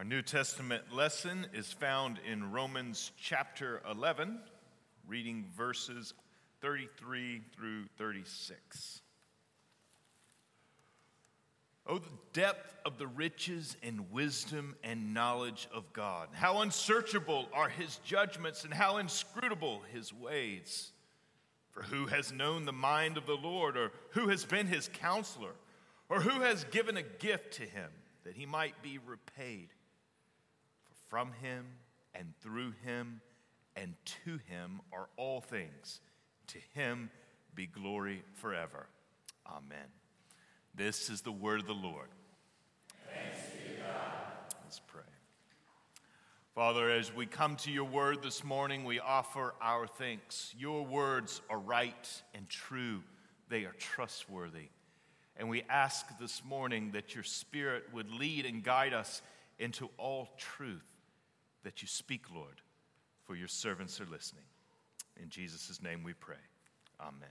Our New Testament lesson is found in Romans chapter 11, reading verses 33 through 36. Oh, the depth of the riches and wisdom and knowledge of God. How unsearchable are his judgments and how inscrutable his ways. For who has known the mind of the Lord, or who has been his counselor, or who has given a gift to him that he might be repaid? For from him and through him and to him are all things. To him be glory forever. Amen. This is the word of the Lord. Thanks be to God. Let's pray. Father, as we come to your word this morning, we offer our thanks. Your words are right and true. They are trustworthy. And we ask this morning that your Spirit would lead and guide us into all truth, that you speak, Lord, for your servants are listening. In Jesus' name we pray. Amen.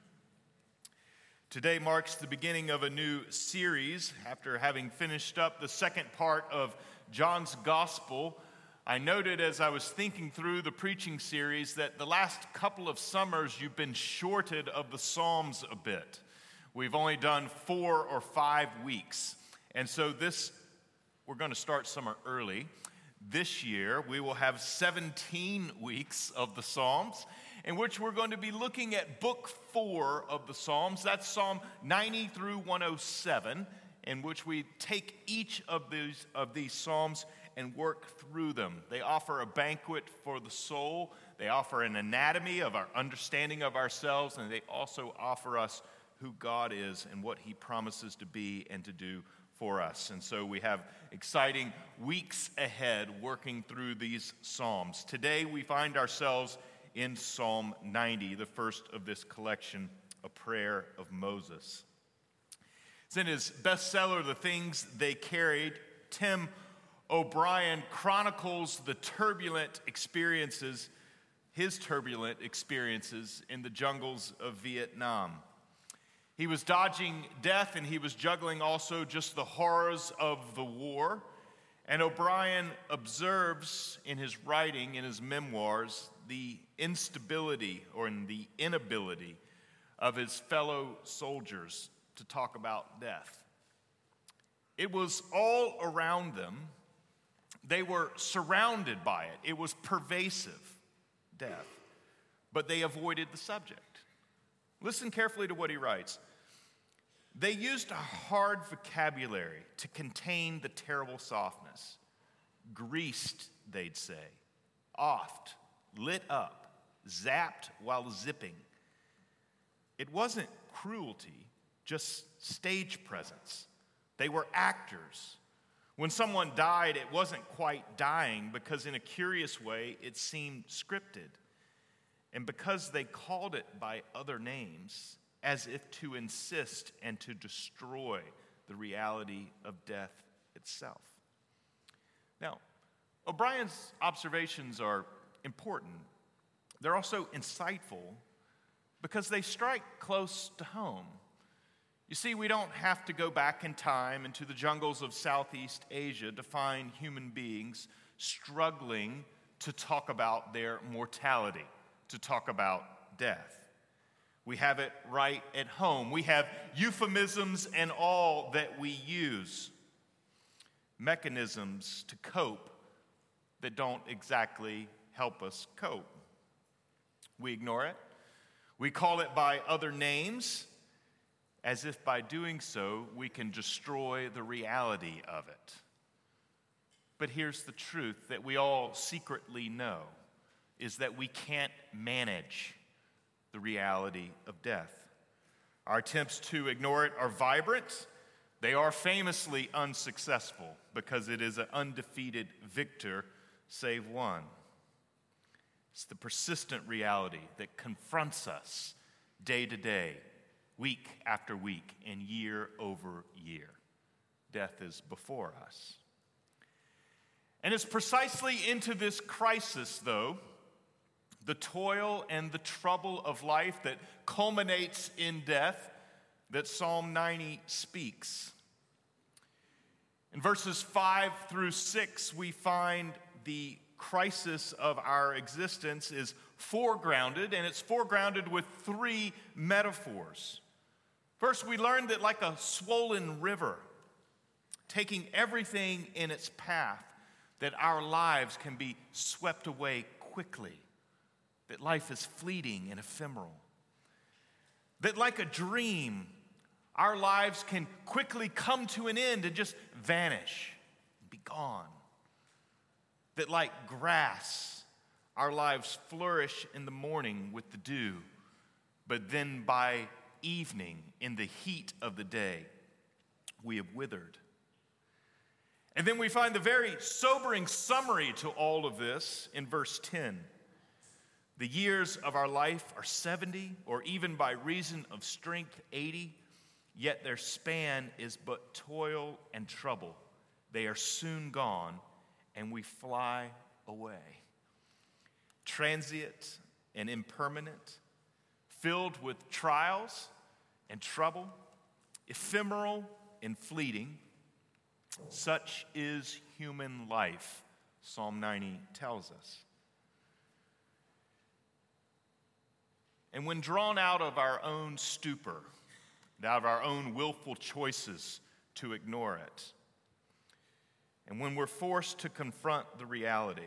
Today marks the beginning of a new series. After having finished up the second part of John's Gospel, I noted as I was thinking through the preaching series that the last couple of summers you've been shorted of the Psalms a bit. We've only done 4 or 5 weeks. And so we're going to start summer early. This year, we will have 17 weeks of the Psalms, in which we're going to be looking at Book 4 of the Psalms. That's Psalm 90 through 107, in which we take each of these Psalms and work through them. They offer a banquet for the soul. They offer an anatomy of our understanding of ourselves, and they also offer us who God is and what he promises to be and to do for us. And so we have exciting weeks ahead working through these Psalms. Today we find ourselves in Psalm 90, the first of this collection, a prayer of Moses. It's in his bestseller, The Things They Carried. Tim O'Brien chronicles his turbulent experiences in the jungles of Vietnam. He was dodging death, and he was juggling also just the horrors of the war. And O'Brien observes in his writing, in his memoirs, the instability or in the inability of his fellow soldiers to talk about death. It was all around them. They were surrounded by it. It was pervasive, death. But they avoided the subject. Listen carefully to what he writes. They used a hard vocabulary to contain the terrible softness. Greased, they'd say. Offed, lit up, zapped while zipping. It wasn't cruelty, just stage presence. They were actors. When someone died, it wasn't quite dying because in a curious way, it seemed scripted. And because they called it by other names, as if to insist and to destroy the reality of death itself. Now, O'Brien's observations are important. They're also insightful because they strike close to home. You see, we don't have to go back in time into the jungles of Southeast Asia to find human beings struggling to talk about their mortality, to talk about death. We have it right at home. We have euphemisms and all that we use. Mechanisms to cope that don't exactly help us cope. We ignore it. We call it by other names, as if by doing so we can destroy the reality of it. But here's the truth that we all secretly know, is that we can't manage the reality of death. Our attempts to ignore it are vibrant. They are famously unsuccessful because it is an undefeated victor, save one. It's the persistent reality that confronts us day to day, week after week, and year over year. Death is before us. And it's precisely into this crisis, though, the toil and the trouble of life that culminates in death, that Psalm 90 speaks. In verses 5 through 6, we find the crisis of our existence is foregrounded, and it's foregrounded with three metaphors. First, we learned that like a swollen river, taking everything in its path, that our lives can be swept away quickly, that life is fleeting and ephemeral, that like a dream, our lives can quickly come to an end and just vanish and be gone. That like grass, our lives flourish in the morning with the dew, but then by evening, in the heat of the day, we have withered. And then we find the very sobering summary to all of this in verse 10. The years of our life are 70, or even by reason of strength 80, yet their span is but toil and trouble. They are soon gone, and we fly away. Transient and impermanent, filled with trials and trouble, ephemeral and fleeting. Such is human life, Psalm 90 tells us. And when drawn out of our own stupor, and out of our own willful choices to ignore it, and when we're forced to confront the reality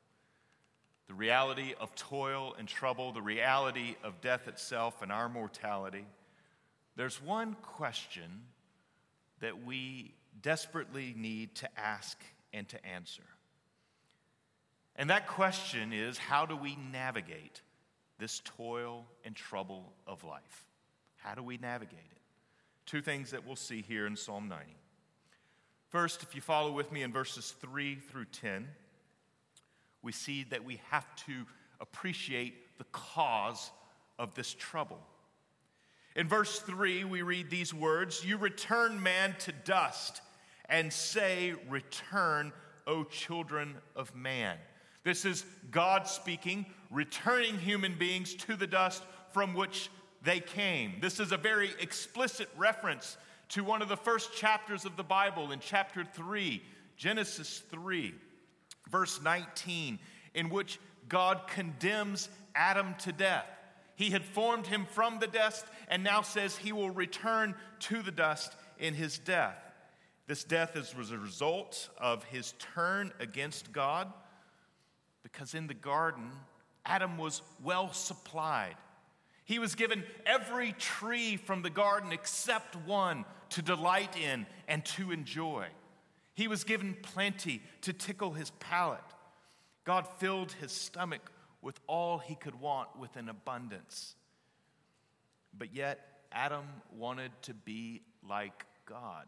of toil and trouble, the reality of death itself and our mortality, there's one question that we desperately need to ask and to answer. And that question is, how do we navigate this toil and trouble of life? How do we navigate it? Two things that we'll see here in Psalm 90. First, if you follow with me in verses 3 through 10, we see that we have to appreciate the cause of this trouble. In verse 3, we read these words, "You return man to dust and say, 'Return, O children of man.'" This is God speaking, returning human beings to the dust from which they came. This is a very explicit reference to one of the first chapters of the Bible in chapter 3, Genesis 3, verse 19, in which God condemns Adam to death. He had formed him from the dust and now says he will return to the dust in his death. This death is a result of his turn against God, because in the garden, Adam was well supplied. He was given every tree from the garden except one to delight in and to enjoy. He was given plenty to tickle his palate. God filled his stomach with all he could want with an abundance. But yet, Adam wanted to be like God.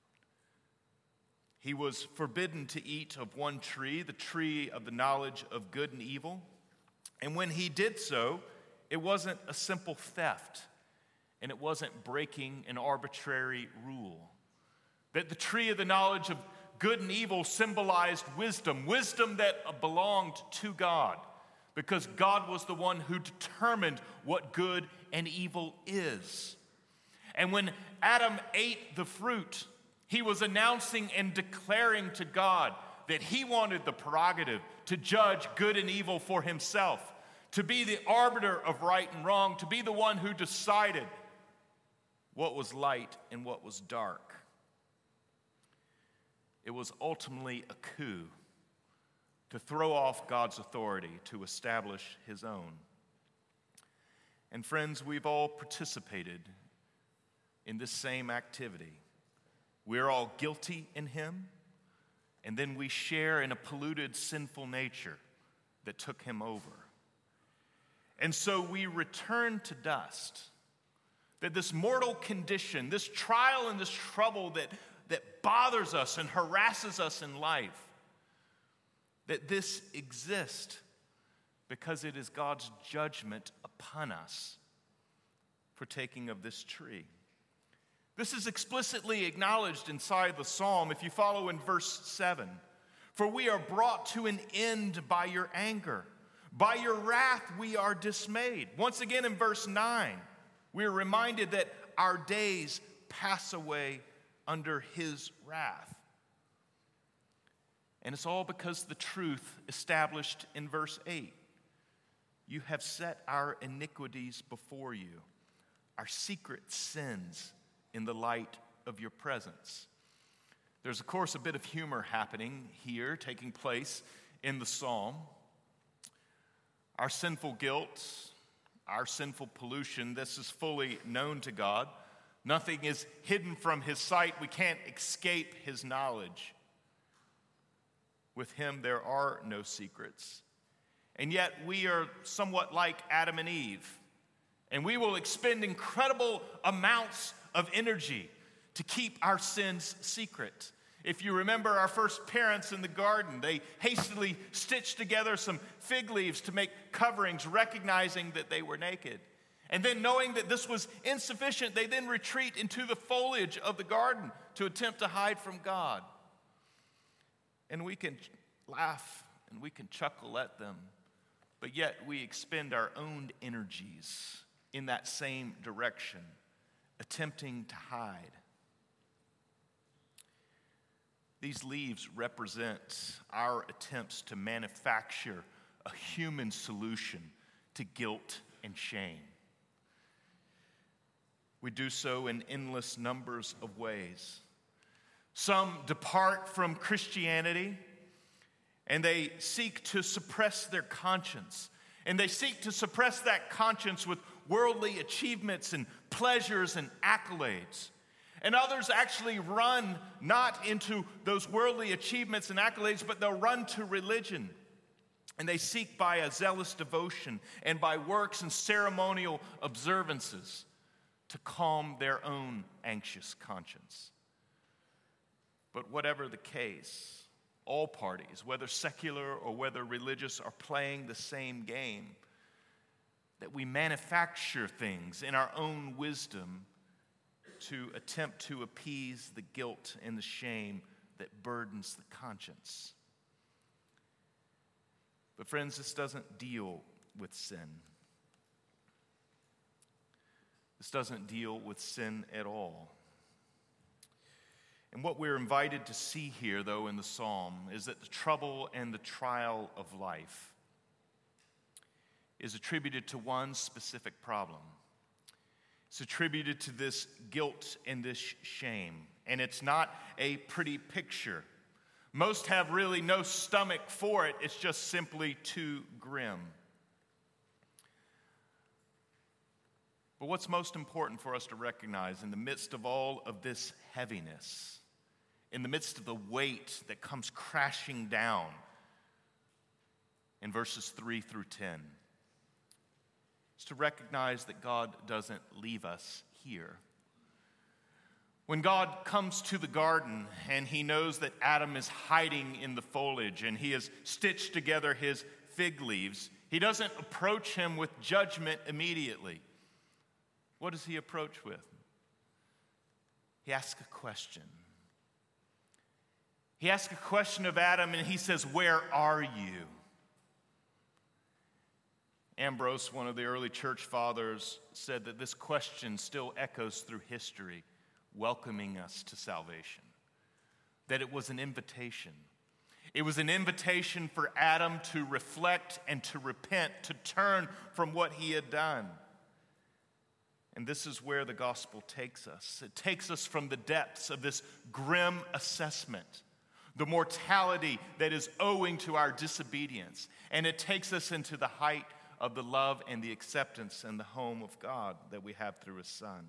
He was forbidden to eat of one tree, the tree of the knowledge of good and evil. And when he did so, it wasn't a simple theft, and it wasn't breaking an arbitrary rule. That the tree of the knowledge of good and evil symbolized wisdom that belonged to God, because God was the one who determined what good and evil is. And when Adam ate the fruit, he was announcing and declaring to God that he wanted the prerogative to judge good and evil for himself, to be the arbiter of right and wrong, to be the one who decided what was light and what was dark. It was ultimately a coup to throw off God's authority to establish his own. And friends, we've all participated in this same activity. We're all guilty in him, and then we share in a polluted, sinful nature that took him over. And so we return to dust. That this mortal condition, this trial and this trouble that bothers us and harasses us in life, that this exists because it is God's judgment upon us for taking of this tree. This is explicitly acknowledged inside the psalm if you follow in verse 7. "For we are brought to an end by your anger. By your wrath we are dismayed." Once again in verse 9, we are reminded that our days pass away under his wrath. And it's all because the truth established in verse 8. You have set our iniquities before you, our secret sins in the light of your presence. There's, of course, a bit of humor happening here, taking place in the psalm. Our sinful guilt, our sinful pollution, this is fully known to God. Nothing is hidden from his sight. We can't escape his knowledge. With him, there are no secrets. And yet, we are somewhat like Adam and Eve. And we will expend incredible amounts of energy to keep our sins secret. If you remember our first parents in the garden, they hastily stitched together some fig leaves to make coverings, recognizing that they were naked. And then knowing that this was insufficient, they then retreat into the foliage of the garden to attempt to hide from God. And we can laugh and we can chuckle at them, but yet we expend our own energies in that same direction, attempting to hide. These leaves represent our attempts to manufacture a human solution to guilt and shame. We do so in endless numbers of ways. Some depart from Christianity and they seek to suppress their conscience. And they seek to suppress that conscience with worldly achievements and pleasures and accolades. And others actually run not into those worldly achievements and accolades, but they'll run to religion. And they seek by a zealous devotion and by works and ceremonial observances to calm their own anxious conscience. But whatever the case, all parties, whether secular or whether religious, are playing the same game, that we manufacture things in our own wisdom to attempt to appease the guilt and the shame that burdens the conscience. But friends, this doesn't deal with sin. This doesn't deal with sin at all. And what we're invited to see here, though, in the psalm is that the trouble and the trial of life is attributed to one specific problem. It's attributed to this guilt and this shame. And it's not a pretty picture. Most have really no stomach for it. It's just simply too grim. But what's most important for us to recognize in the midst of all of this heaviness, in the midst of the weight that comes crashing down in verses 3 through 10, is to recognize that God doesn't leave us here. When God comes to the garden and he knows that Adam is hiding in the foliage and he has stitched together his fig leaves, he doesn't approach him with judgment immediately. What does he approach with? He asks a question. He asks a question of Adam and he says, "Where are you?" Ambrose, one of the early church fathers, said that this question still echoes through history, welcoming us to salvation. That it was an invitation. It was an invitation for Adam to reflect and to repent, to turn from what he had done. And this is where the gospel takes us. It takes us from the depths of this grim assessment, the mortality that is owing to our disobedience, and it takes us into the height of the love and the acceptance and the home of God that we have through his Son.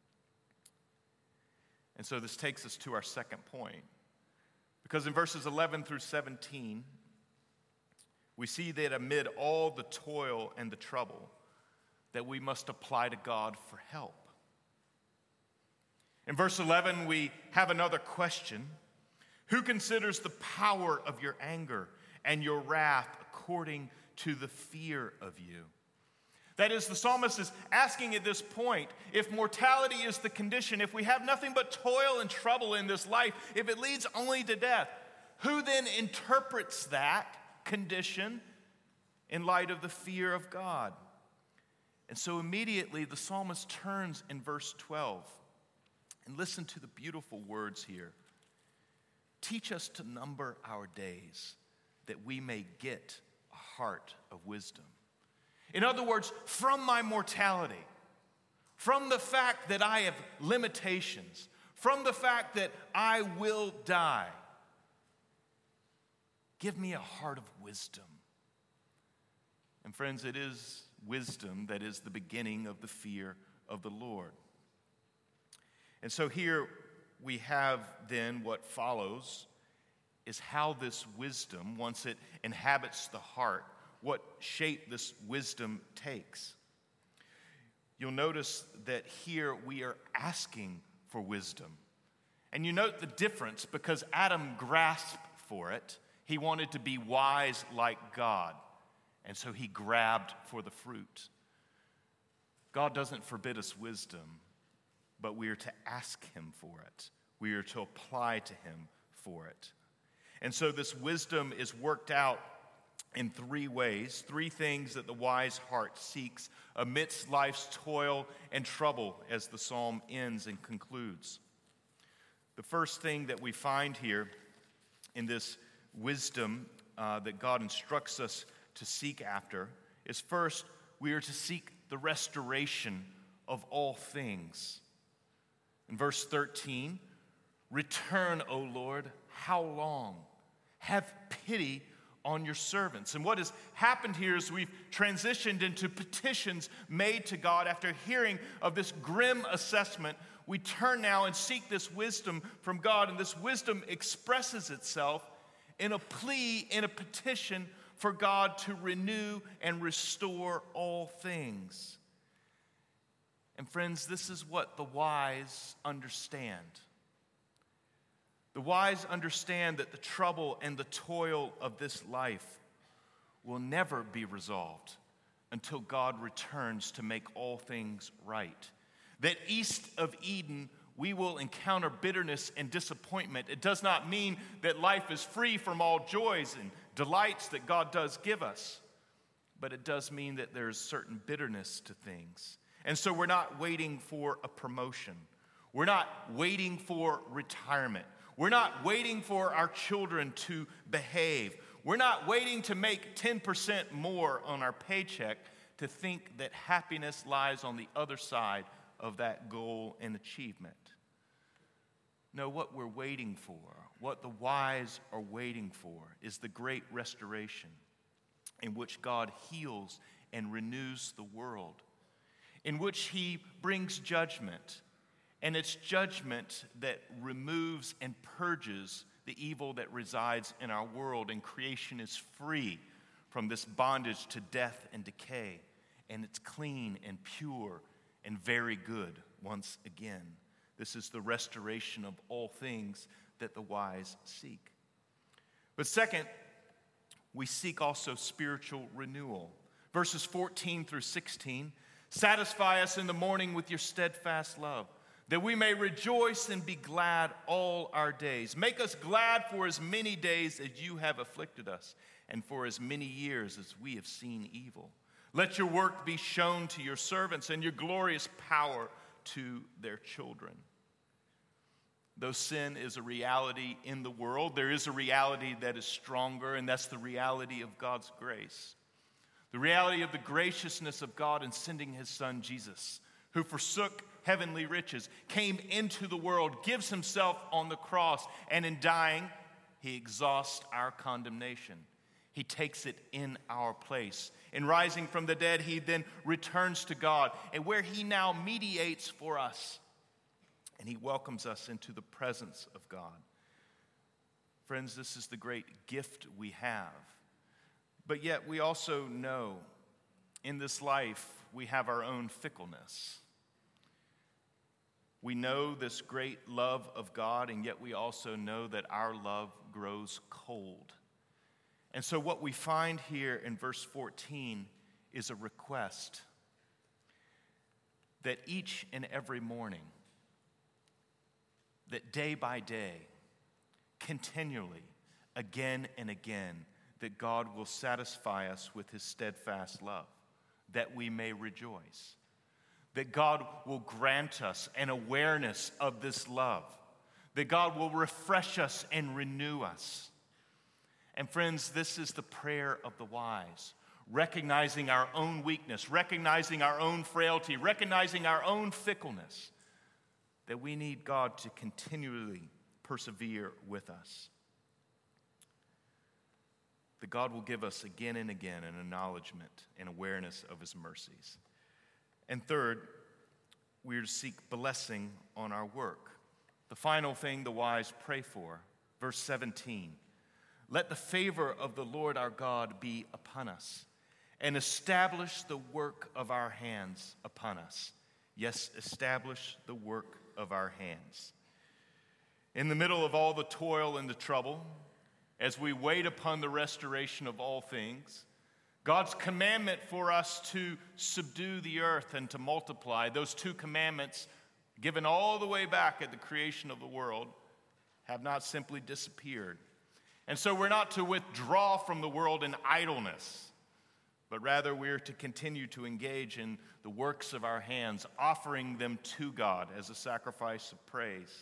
And so this takes us to our second point. Because in verses 11 through 17, we see that amid all the toil and the trouble, that we must apply to God for help. In verse 11, we have another question. Who considers the power of your anger and your wrath according to the fear of you? That is, the psalmist is asking at this point, if mortality is the condition, if we have nothing but toil and trouble in this life, if it leads only to death, who then interprets that condition in light of the fear of God? And so immediately the psalmist turns in verse 12. And listen to the beautiful words here. teach us to number our days that we may get a heart of wisdom. In other words, from my mortality, from the fact that I have limitations, from the fact that I will die, give me a heart of wisdom. And friends, it is wisdom that is the beginning of the fear of the Lord. And so here we have then what follows is how this wisdom, once it inhabits the heart, what shape this wisdom takes. You'll notice that here we are asking for wisdom. And you note the difference because Adam grasped for it. He wanted to be wise like God, and so he grabbed for the fruit. God doesn't forbid us wisdom, but we are to ask him for it. We are to apply to him for it. And so this wisdom is worked out in three ways, three things that the wise heart seeks amidst life's toil and trouble, as the psalm ends and concludes. The first thing that we find here in this wisdom that God instructs us to seek after is first, we are to seek the restoration of all things. In verse 13, return, O Lord, how long? Have pity on your servants. And what has happened here is we've transitioned into petitions made to God after hearing of this grim assessment. We turn now and seek this wisdom from God, and this wisdom expresses itself in a plea, in a petition for God to renew and restore all things. And friends, this is what the wise understand. The wise understand that the trouble and the toil of this life will never be resolved until God returns to make all things right. That east of Eden, we will encounter bitterness and disappointment. It does not mean that life is free from all joys and delights that God does give us, but it does mean that there's certain bitterness to things. And so we're not waiting for a promotion. We're not waiting for retirement. We're not waiting for our children to behave. We're not waiting to make 10% more on our paycheck to think that happiness lies on the other side of that goal and achievement. No, what we're waiting for, what the wise are waiting for, is the great restoration in which God heals and renews the world, in which he brings judgment. And it's judgment that removes and purges the evil that resides in our world, and creation is free from this bondage to death and decay, and it's clean and pure and very good once again. This is the restoration of all things that the wise seek. But second, we seek also spiritual renewal. Verses 14 through 16, satisfy us in the morning with your steadfast love, that we may rejoice and be glad all our days. Make us glad for as many days as you have afflicted us, and for as many years as we have seen evil. Let your work be shown to your servants, and your glorious power to their children. Though sin is a reality in the world, there is a reality that is stronger, and that's the reality of God's grace. The reality of the graciousness of God in sending his son Jesus, who forsook heavenly riches, came into the world, gives himself on the cross, and in dying, he exhausts our condemnation. He takes it in our place. In rising from the dead, he then returns to God, and where he now mediates for us, and he welcomes us into the presence of God. Friends, this is the great gift we have. But yet we also know in this life we have our own fickleness. We know this great love of God, and yet we also know that our love grows cold. And so what we find here in verse 14 is a request that each and every morning, that day by day, continually, again and again, that God will satisfy us with his steadfast love, that we may rejoice. That God will grant us an awareness of this love, that God will refresh us and renew us. And friends, this is the prayer of the wise, recognizing our own weakness, recognizing our own frailty, recognizing our own fickleness, that we need God to continually persevere with us. That God will give us again and again an acknowledgement and awareness of his mercies. And third, we are to seek blessing on our work. The final thing the wise pray for, verse 17, let the favor of the Lord our God be upon us, and establish the work of our hands upon us. Yes, establish the work of our hands. In the middle of all the toil and the trouble, as we wait upon the restoration of all things, God's commandment for us to subdue the earth and to multiply, those two commandments given all the way back at the creation of the world, have not simply disappeared. And so we're not to withdraw from the world in idleness, but rather we're to continue to engage in the works of our hands, offering them to God as a sacrifice of praise.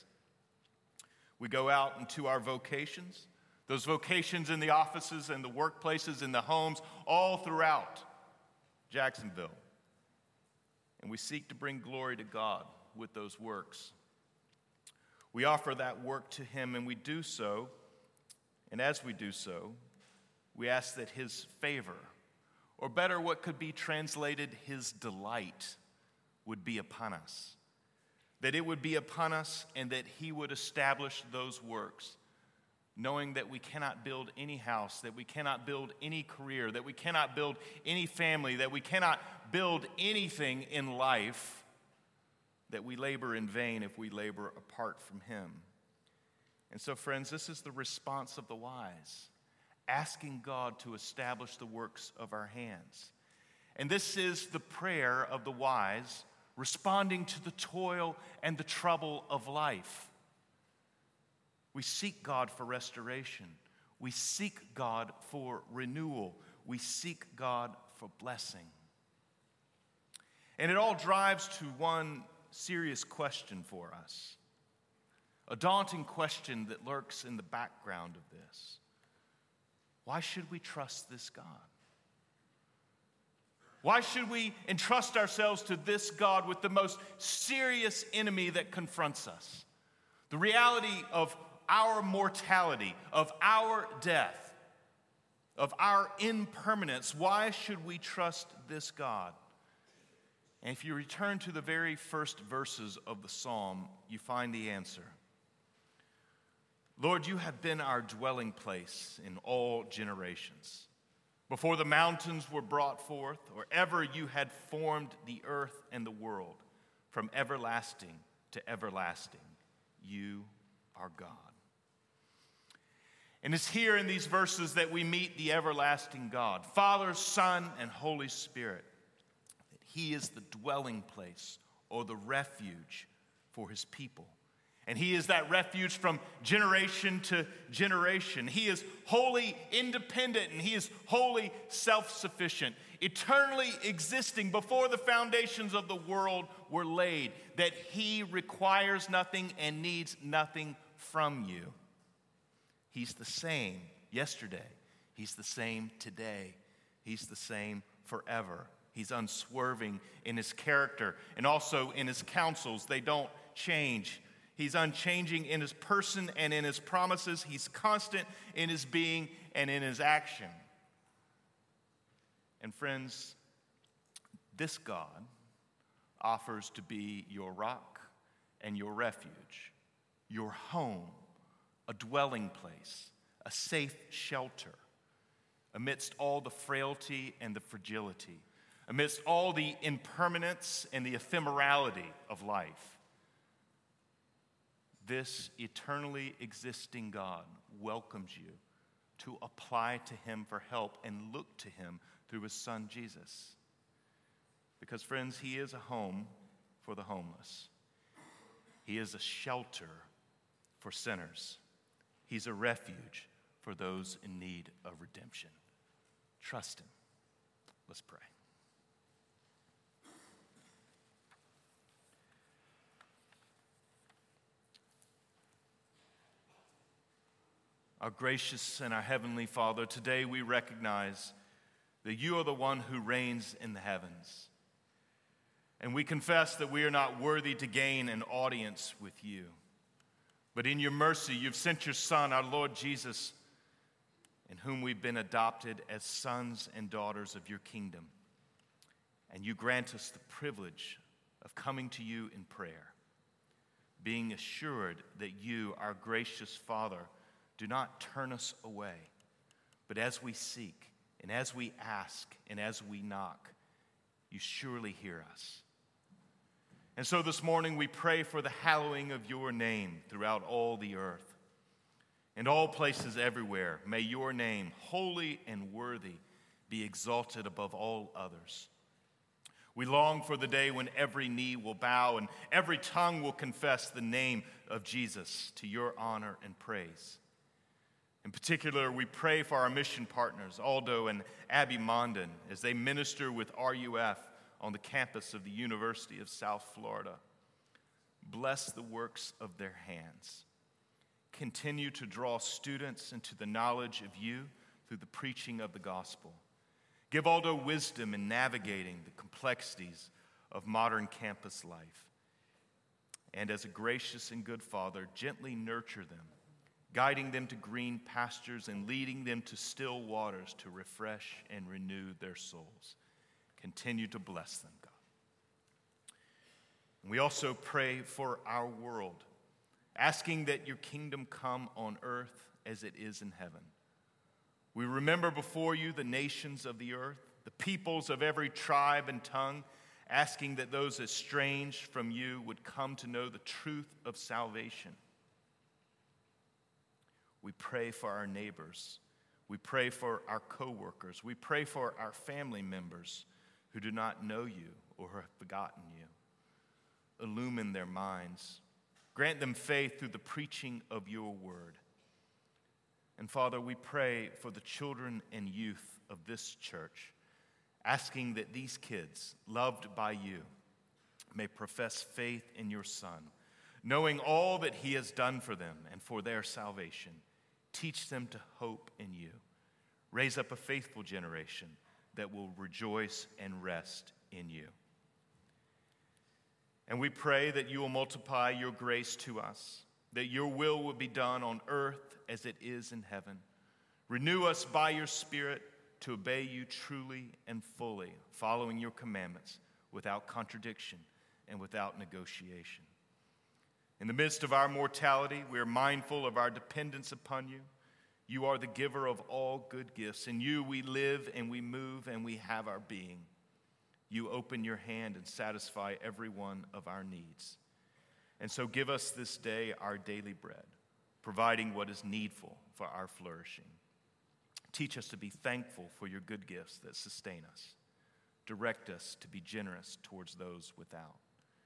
We go out into our vocations, those vocations in the offices and the workplaces, in the homes, all throughout Jacksonville. And we seek to bring glory to God with those works. We offer that work to him, and we do so, and as we do so, we ask that his favor, or better, what could be translated his delight, would be upon us. That it would be upon us, and that he would establish those works, knowing that we cannot build any house, that we cannot build any career, that we cannot build any family, that we cannot build anything in life, that we labor in vain if we labor apart from him. And so, friends, this is the response of the wise, asking God to establish the works of our hands. And this is the prayer of the wise, responding to the toil and the trouble of life. We seek God for restoration. We seek God for renewal. We seek God for blessing. And it all drives to one serious question for us, a daunting question that lurks in the background of this. Why should we trust this God? Why should we entrust ourselves to this God with the most serious enemy that confronts us? The reality of our mortality, of our death, of our impermanence. Why should we trust this God? And if you return to the very first verses of the psalm, you find the answer. Lord, you have been our dwelling place in all generations. Before the mountains were brought forth, or ever you had formed the earth and the world, from everlasting to everlasting, you are God. And it's here in these verses that we meet the everlasting God, Father, Son, and Holy Spirit. That he is the dwelling place or the refuge for his people. And he is that refuge from generation to generation. He is wholly independent and he is wholly self-sufficient, eternally existing before the foundations of the world were laid, that he requires nothing and needs nothing from you. He's the same yesterday. He's the same today. He's the same forever. He's unswerving in his character and also in his counsels. They don't change. He's unchanging in his person and in his promises. He's constant in his being and in his action. And friends, this God offers to be your rock and your refuge, your home, a dwelling place, a safe shelter amidst all the frailty and the fragility, amidst all the impermanence and the ephemerality of life. This eternally existing God welcomes you to apply to him for help and look to him through his son Jesus. Because, friends, he is a home for the homeless. He is a shelter for sinners. He's a refuge for those in need of redemption. Trust him. Let's pray. Our gracious and our heavenly Father, today we recognize that you are the one who reigns in the heavens. And we confess that we are not worthy to gain an audience with you. But in your mercy, you've sent your Son, our Lord Jesus, in whom we've been adopted as sons and daughters of your kingdom. And you grant us the privilege of coming to you in prayer, being assured that you, our gracious Father, do not turn us away, but as we seek, and as we ask, and as we knock, you surely hear us. And so this morning we pray for the hallowing of your name throughout all the earth. In all places everywhere, may your name, holy and worthy, be exalted above all others. We long for the day when every knee will bow and every tongue will confess the name of Jesus to your honor and praise. In particular, we pray for our mission partners, Aldo and Abby Mondin, as they minister with RUF on the campus of the University of South Florida. Bless the works of their hands. Continue to draw students into the knowledge of you through the preaching of the gospel. Give Aldo wisdom in navigating the complexities of modern campus life. And as a gracious and good Father, gently nurture them, guiding them to green pastures and leading them to still waters to refresh and renew their souls. Continue to bless them, God. And we also pray for our world, asking that your kingdom come on earth as it is in heaven. We remember before you the nations of the earth, the peoples of every tribe and tongue, asking that those estranged from you would come to know the truth of salvation. We pray for our neighbors. We pray for our co-workers. We pray for our family members who do not know you or have forgotten you. Illumine their minds. Grant them faith through the preaching of your word. And Father, we pray for the children and youth of this church, asking that these kids, loved by you, may profess faith in your Son, knowing all that he has done for them and for their salvation. Teach them to hope in you. Raise up a faithful generation that will rejoice and rest in you. And we pray that you will multiply your grace to us, that your will be done on earth as it is in heaven. Renew us by your Spirit to obey you truly and fully, following your commandments without contradiction and without negotiation. In the midst of our mortality, we are mindful of our dependence upon you. You are the giver of all good gifts. In you we live and we move and we have our being. You open your hand and satisfy every one of our needs. And so give us this day our daily bread, providing what is needful for our flourishing. Teach us to be thankful for your good gifts that sustain us. Direct us to be generous towards those without.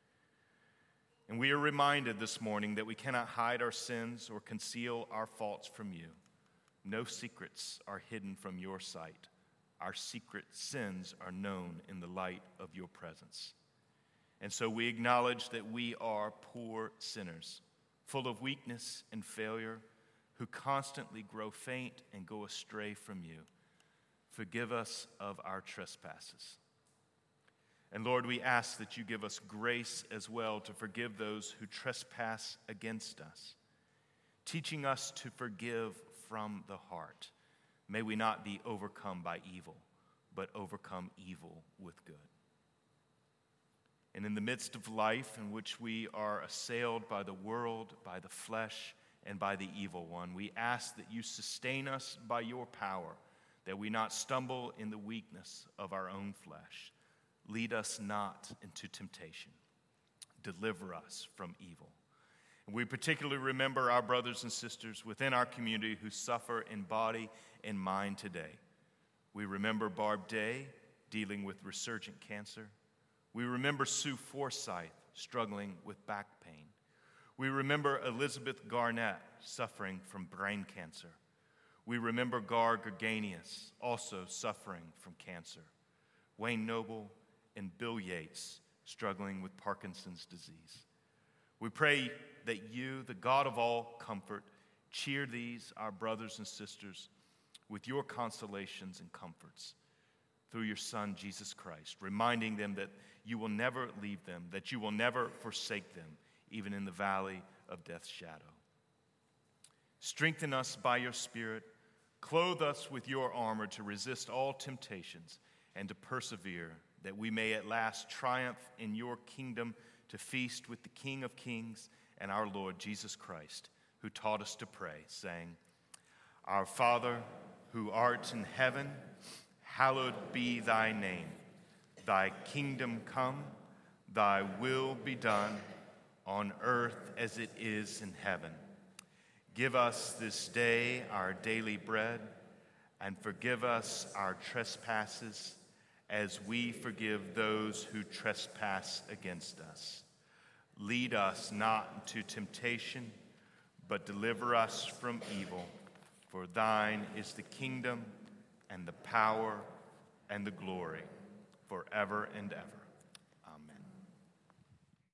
And we are reminded this morning that we cannot hide our sins or conceal our faults from you. No secrets are hidden from your sight. Our secret sins are known in the light of your presence. And so we acknowledge that we are poor sinners, full of weakness and failure, who constantly grow faint and go astray from you. Forgive us of our trespasses. And Lord, we ask that you give us grace as well to forgive those who trespass against us, teaching us to forgive from the heart. May we not be overcome by evil, but overcome evil with good. And in the midst of life in which we are assailed by the world, by the flesh, and by the evil one, we ask that you sustain us by your power, that we not stumble in the weakness of our own flesh. Lead us not into temptation. Deliver us from evil. And we particularly remember our brothers and sisters within our community who suffer in body and mind today. We remember Barb Day dealing with resurgent cancer. We remember Sue Forsyth struggling with back pain. We remember Elizabeth Garnett suffering from brain cancer. We remember Gar Gerganius also suffering from cancer. Wayne Noble and Bill Yates struggling with Parkinson's disease. We pray that you, the God of all comfort, Cheer these, our brothers and sisters, with your consolations and comforts through your Son, Jesus Christ, reminding them that you will never leave them, that you will never forsake them, even in the valley of death's shadow. Strengthen us by your Spirit. Clothe us with your armor to resist all temptations and to persevere, that we may at last triumph in your kingdom to feast with the King of Kings and our Lord Jesus Christ, who taught us to pray, saying, Our Father, who art in heaven, hallowed be thy name. Thy kingdom come, thy will be done, on earth as it is in heaven. Give us this day our daily bread, and forgive us our trespasses, as we forgive those who trespass against us. Lead us not into temptation, but deliver us from evil. For thine is the kingdom, and the power, and the glory, forever and ever.